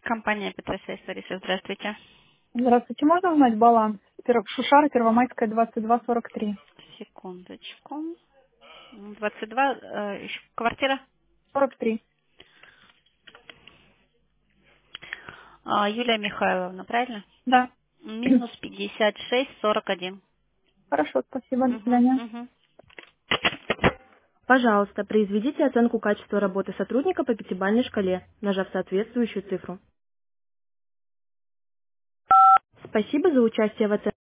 Компания Петросвязь, Лариса, здравствуйте. Здравствуйте, можно узнать баланс? Шушара, Первомайская, 2243. Секундочку. 22, еще квартира. 43. Юлия Михайловна, правильно? Да. Минус 56,41. Хорошо, спасибо, до Угу, свидания. угу. Пожалуйста, произведите оценку качества работы сотрудника по пятибалльной шкале, нажав соответствующую цифру. Спасибо за участие в оценке.